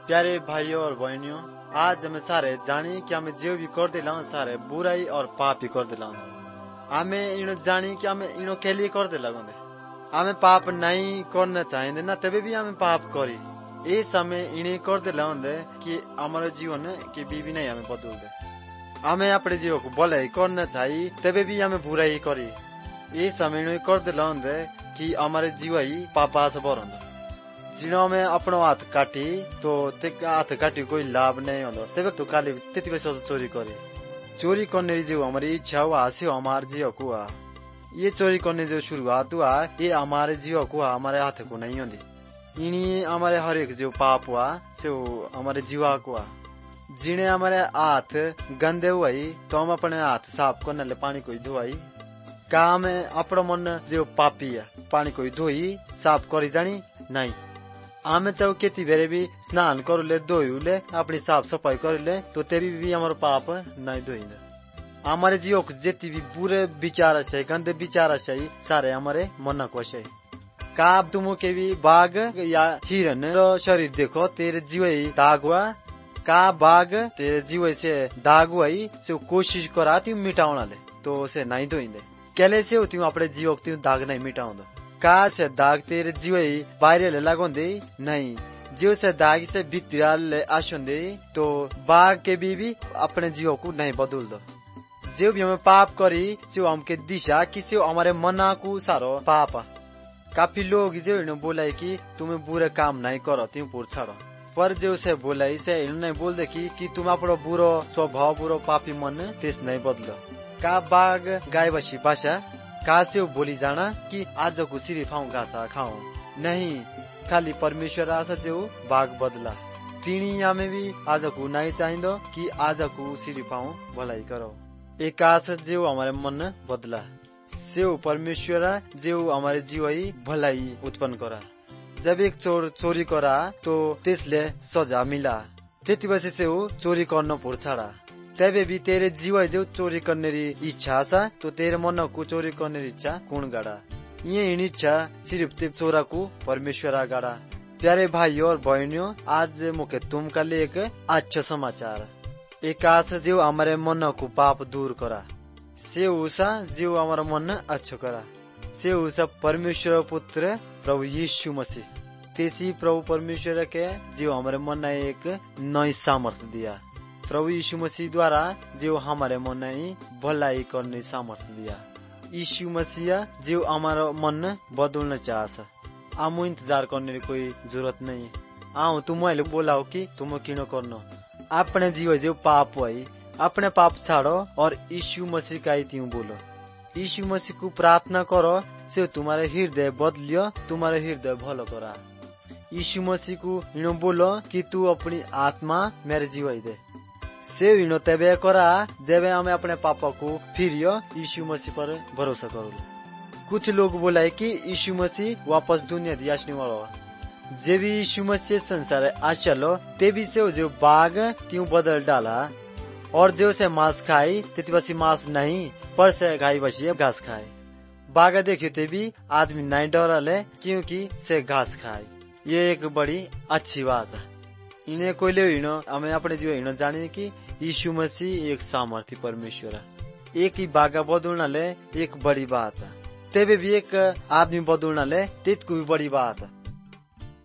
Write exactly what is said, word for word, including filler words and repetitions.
प्यारे भाइयों और बहनियों, आज हमें सारे जानी कि हमें जो भी कर दिला सारे बुराई और पाप ही कर दिला। हमें इनो जानी कि हमें इनो के लिए कर दिला गंदे हमें पाप नहीं करना चाहिए ना, तभी भी हमें पाप करी ये समय इन्हें कर दिला कि हमारे जीवन की बीवी नहीं हमें बदल दे। हमें अपने जीवन को भलाई करना चाहिए, तभी भी हमें बुराई करी ये समय इन्हें कर दिला कि हमारे जीव ही पापा से भर जिनो में अपनो हाथ काटी तो हाथ काटी कोई लाभ नहीं होता, तब तो काली तेती पैसा चोरी करे चोरी करने जो हमारी इच्छा हुआ से हमारे जीव को आ ये चोरी करने जो शुरुआत हुआ ये हमारे जीव को हमारे हाथ को नहीं होती। इन्हीं हमारे हर एक जो पाप हुआ सो हमारे जीवा को आ जिन्हें हमारे हाथ गंदे हुई तो हम अपने हाथ साफ करने ले पानी को धोई काम अपना मन जो पापी है पानी को धोई साफ करी जानी नहीं। आमे चाहे केती बेरे भी स्नान कर ले धोले अपनी साफ सफाई कर ले तो तेरी भी हमारे पाप नहीं धोइले। हमारे जीव को जितनी भी बुरे विचार से गंदे विचार से सारे हमारे मन को से का तुम के भी बाघ या हिरन शरीर देखो तेरे जीव ही दाग हुआ का बाघ तेरे जीव से दाग हुआ से कोशिश करा तू मिटावना ले तो से नहीं धोइले कैले से तू अपने जीव को दाग नहीं मिटाऊ का से दाग तेरे जीव बाहर ले लगोंदे नहीं जीव से दाग से भीतर ले आसोंदे तो बाघ के भी, भी अपने जीव को नहीं बदल दो। जो भी हमें पाप करी से हमके दिशा कि से हमारे मना को सारो पाप। काफी लोग जो इन्हें बोला कि तुम्हें बुरे काम नहीं करो तुम पुर छाड़ो, पर जो से बोला से इन्हें बोल दे कि, कि तुम अपना बुरो स्वभाव बुरो पापी मन तेज नहीं बदलो। का बाघ गाय बसी बासा का से बोली जाना कि आज को सिरी खाऊ घासा खाऊ नहीं, खाली परमेश्वर आशा जो बाघ बदला तीनिया में भी आज को नहीं चाहिए कि आज को सिरी पाऊ भलाई करो। एक आशा जो हमारे मन बदला से परमेश्वर जो हमारे जीव ही भलाई उत्पन्न करा। जब एक चोर चोरी करा तो त्यसले सजा मिला त्यति बसे से वो चोरी करना पुरछाड़ा तबे भी तेरे जीव जो चोरी करने इच्छा था तो तेरे मन को चोरी करने इच्छा कौन गाड़ा ये इच्छा सिर्फ ते चोरा को परमेश्वर गाड़ा। प्यारे भाइयों और बहनियों, आज मुझे तुमका लिए एक अच्छा समाचार एक आशा जो हमारे मन को पाप दूर करा से उषा जो हमारा मन अच्छा करा से उषा परमेश्वर पुत्र प्रभु यीशु मसीह तेसी प्रभु परमेश्वर के जो हमारे मन एक नई सामर्थ्य दिया। प्रभु यीशु मसीह द्वारा जो हमारे मन भलाई करने सामर्थ्य दिया। यीशु मसीह जो हमारा मन बदलना चाहता आमो इंतजार करने की कोई जरूरत नहीं। आओ तुम बोलाओ कि तुम क्यों करना अपने जीव जो पाप हुई अपने पाप छाड़ो और यीशु मसीह का ही त्यों बोलो। यीशु मसीह को प्रार्थना करो से तुम्हारे हृदय बदलियो तुम्हारे हृदय भलो करा। यीशु मसीह को इनो बोलो कि तू अपनी आत्मा मेरे जीव दे से इनो तबे करा जब हमें अपने पापा को फिरियो यीशु मसीह पर भरोसा करो। कुछ लोग बोला है कि यीशु मसीह वापस दुनिया दी आसने वाला जब यीशु मसीह संसार आचलो तेबी से जो बाघ त्यों बदल डाला और जो से मांस खाई तेती बसी मांस नहीं पर से गाय बसी घास खाए। बाघ देखियो तेबी आदमी नहीं डरा ले क्योंकि से घास खाए। ये एक बड़ी अच्छी बात है। इन्हें कोई ले इनो हमें अपने जीवन इनो जाने कि यीशु मसीह एक सामर्थी परमेश्वर है। एक ही बागा बदलना ले एक बड़ी बात है, तेबे भी एक आदमी बदलना ले तेत को भी बड़ी बात है।